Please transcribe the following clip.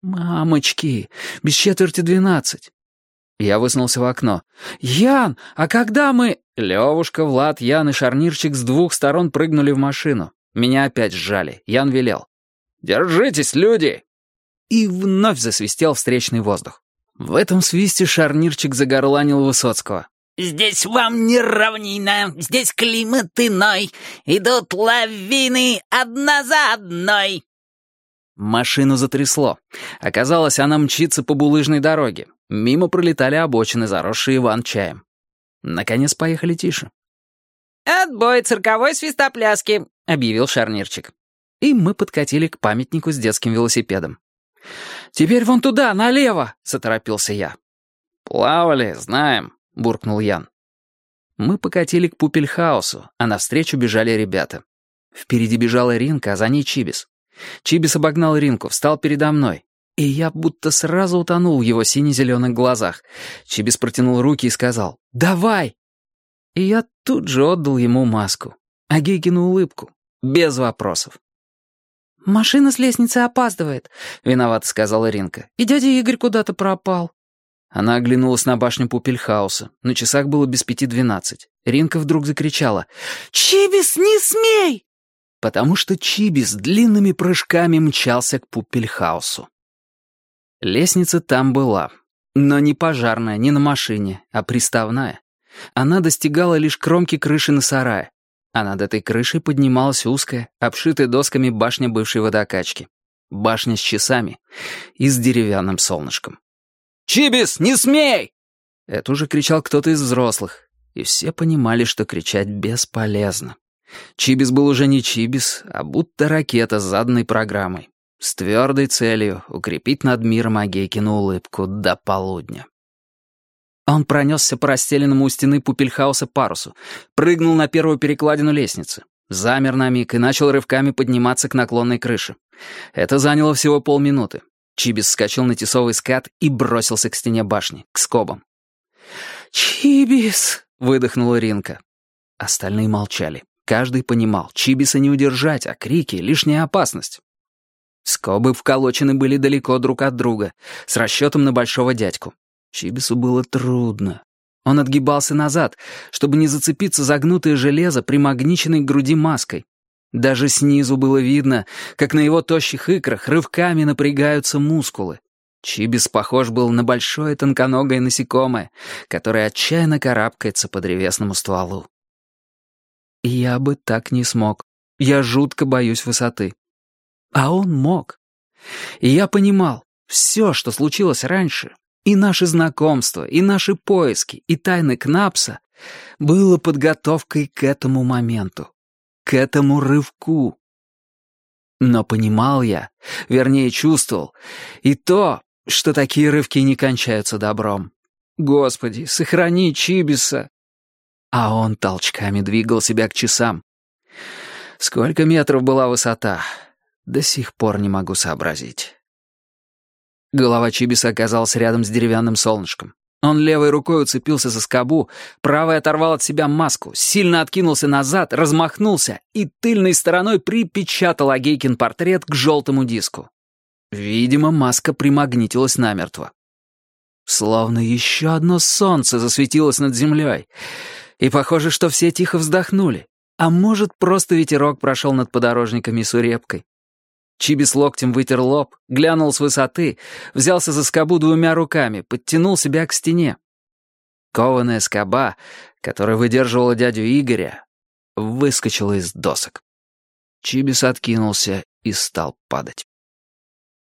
«Мамочки, без четверти 12». Я высунулся в окно. «Ян, а когда мы...» Левушка, Влад, Ян и Шарнирчик с двух сторон прыгнули в машину. Меня опять сжали. Ян велел: «Держитесь, люди!» И вновь засвистел встречный воздух. В этом свисте Шарнирчик загорланил Высоцкого. «Здесь вам не равнина, здесь климат иной, идут лавины одна за одной». Машину затрясло. Оказалось, она мчится по булыжной дороге. Мимо пролетали обочины, заросшие иван-чаем. Наконец поехали тише. «Отбой цирковой свистопляски», — объявил Шарнирчик. И мы подкатили к памятнику с детским велосипедом. «Теперь вон туда, налево!» — заторопился я. «Плавали, знаем», — буркнул Ян. Мы покатили к Пупельхаусу, а навстречу бежали ребята. Впереди бежала Ринка, а за ней Чибис. Чибис обогнал Ринку, встал передо мной. И я будто сразу утонул в его сине-зеленых глазах. Чибис протянул руки и сказал: «Давай!» И я тут же отдал ему маску. А Гейкину улыбку. Без вопросов. «Машина с лестницы опаздывает», — виновато сказала Ринка. «И дядя Игорь куда-то пропал». Она оглянулась на башню Пупельхауса. На часах было без 5:12. Ринка вдруг закричала: «Чибис, не смей!» Потому что Чибис длинными прыжками мчался к Пупельхаусу. Лестница там была. Но не пожарная, не на машине, а приставная. Она достигала лишь кромки крыши на сарае. А над этой крышей поднималась узкая, обшитая досками башня бывшей водокачки. Башня с часами и с деревянным солнышком. «Чибис, не смей!» Это уже кричал кто-то из взрослых. И все понимали, что кричать бесполезно. Чибис был уже не Чибис, а будто ракета с заданной программой. С твердой целью укрепить над миром Агейкину улыбку до полудня. Он пронесся по расстеленному у стены Пупельхауса парусу, прыгнул на первую перекладину лестницы, замер на миг и начал рывками подниматься к наклонной крыше. Это заняло всего полминуты. Чибис вскочил на тесовый скат и бросился к стене башни, к скобам. «Чибис!» — выдохнула Ринка. Остальные молчали. Каждый понимал, Чибиса не удержать, а крики — лишняя опасность. Скобы вколочены были далеко друг от друга, с расчетом на большого дядьку. Чибису было трудно. Он отгибался назад, чтобы не зацепиться за гнутое железо, примагниченной к груди маской. Даже снизу было видно, как на его тощих икрах рывками напрягаются мускулы. Чибис похож был на большое тонконогое насекомое, которое отчаянно карабкается по древесному стволу. Я бы так не смог. Я жутко боюсь высоты. А он мог. И я понимал, все, что случилось раньше, и наши знакомства, и наши поиски, и тайны Кнапса, было подготовкой к этому моменту, к этому рывку. Но понимал я, вернее чувствовал, и то, что такие рывки не кончаются добром. Господи, сохрани Чибиса. А он толчками двигал себя к часам. Сколько метров была высота? До сих пор не могу сообразить. Голова Чибиса оказалась рядом с деревянным солнышком. Он левой рукой уцепился за скобу, правой оторвал от себя маску, сильно откинулся назад, размахнулся и тыльной стороной припечатал Агейкин портрет к желтому диску. Видимо, маска примагнитилась намертво. Словно еще одно солнце засветилось над землей. И похоже, что все тихо вздохнули. А может, просто ветерок прошел над подорожниками и сурепкой. Чибис локтем вытер лоб, глянул с высоты, взялся за скобу двумя руками, подтянул себя к стене. Кованая скоба, которая выдерживала дядю Игоря, выскочила из досок. Чибис откинулся и стал падать.